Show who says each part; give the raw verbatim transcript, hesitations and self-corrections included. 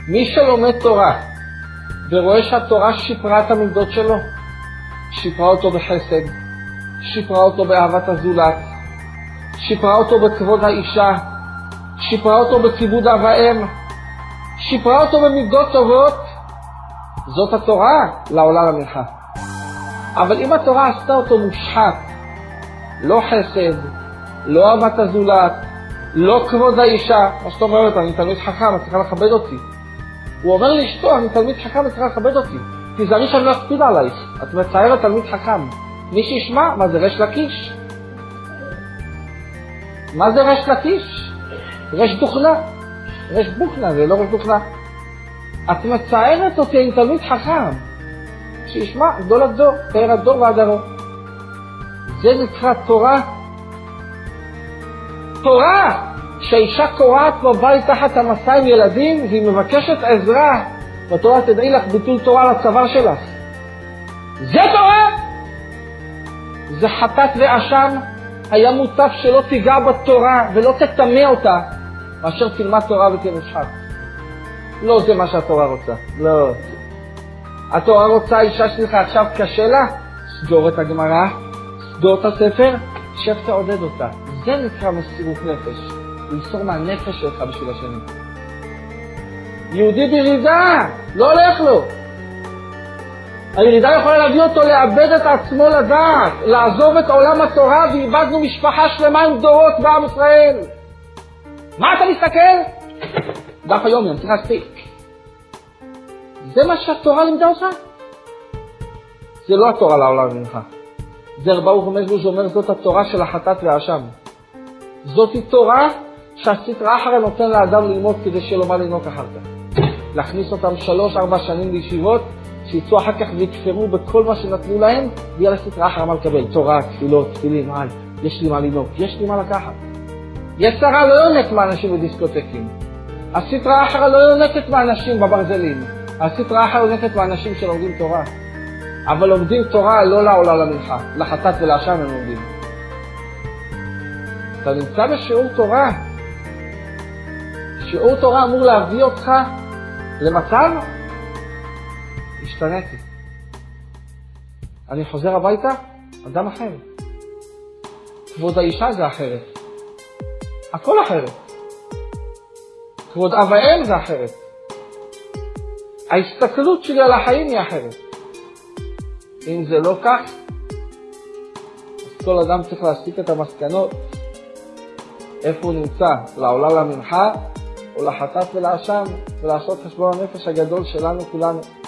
Speaker 1: מי שלומד תורה ורואה שהתורה שיפרה את המידות שלו, שיפרה אותו בחסד, שיפרה אותו באהבת הזולת, שיפרה אותו בכבוד האישה, שיפרה אותו בכיבוד אב ואם, שיפרה אותו במידות טובות, זאת התורה לעולה למנחה. אבל אם התורה עשתה אותו מושחת, לא חסד, לא אהבת הזולת, לא כבוד האישה, מה שאתה אומרת, אני תלמיד חכם, את צריכה לכבד אותי. הוא אומר לאשתו, אני תלמיד חכם, את צריכה לכבד אותי. תיזהרי שאני לא אקפיד עלייך, את מציירת תלמיד חכם. מי שישמע, מה זה רש לקיש? מה זה רש לקיש? רש דוכנה. רש בוכנה, זה לא רש דוכנה. את מציירת אותי עם תלמיד חכם. שישמע, גדול הדור, תאר הדור והדרו. זה נקרא תורה. תורה! שהאישה קוראת בבית תחת המסע עם ילדים והיא מבקשת עזרה. בתורה תדעי לך ביטול תורה לצוואר שלך. זה תורה! זה חטאת ואשם. היה מוטב שלא תיגע בתורה ולא תטמא אותה, מאשר תלמד תורה ותמושחת. לא זה מה שהתורה רוצה. לא. התורה רוצה אישה שלך עכשיו קשה לה, סגור את הגמרא, סגור את הספר, שב תעודד אותה. זה נקרא מסירות נפש. למסור מהנפש שלך בשביל השני. יהודי בירידה, לא הולך לו. הירידה יכולה להביא אותו לאבד את עצמו לדעת, לעזוב את עולם התורה, ואיבדנו משפחה שלמה עם דורות בעם ישראל. מה אתה מסתכל? דף היום, אני צריך להספיק. זה מה שהתורה לימדה אותך? זה לא התורה לעולם ממך. זה ברוך מזבוז אומר, זאת התורה של החטאת והאשם. זאת היא תורה שהסטרא אחרא נותן לאדם ללמוד כדי שיהיה לו מה לנהוג אחר כך. להכניס אותם שלוש, ארבע שנים לישיבות, שיצאו אחר כך ויקפרו בכל מה שנתנו להם, ויהיה לסטרא אחרא מה לקבל. תורה, תפילות, תפילין, מעל. יש לי מה לנהוג, יש לי מה לקחת. יצרה לא יונק מאנשים בדיסקוטקים. הסטרא אחרא לא יונקת מאנשים בברזלים. הסטרא אחרא יונקת מאנשים שלומדים תורה. אבל לומדים תורה לא לעולה למנחה, לחטאת ולאשם הם לומדים. אתה נמצא בשיעור תורה. שיעור תורה אמור להביא אותך למצב, השתניתי. אני חוזר הביתה, אדם אחר. כבוד האישה זה אחרת. הכל אחרת. כבוד אב ואם זה אחרת. ההסתכלות שלי על החיים היא אחרת. אם זה לא כך, אז כל אדם צריך להסיק את המסקנות. איפה הוא נמצא? לעולה למנחה או לחטאת ולאשם, ולעשות חשבון הנפש הגדול שלנו כולנו.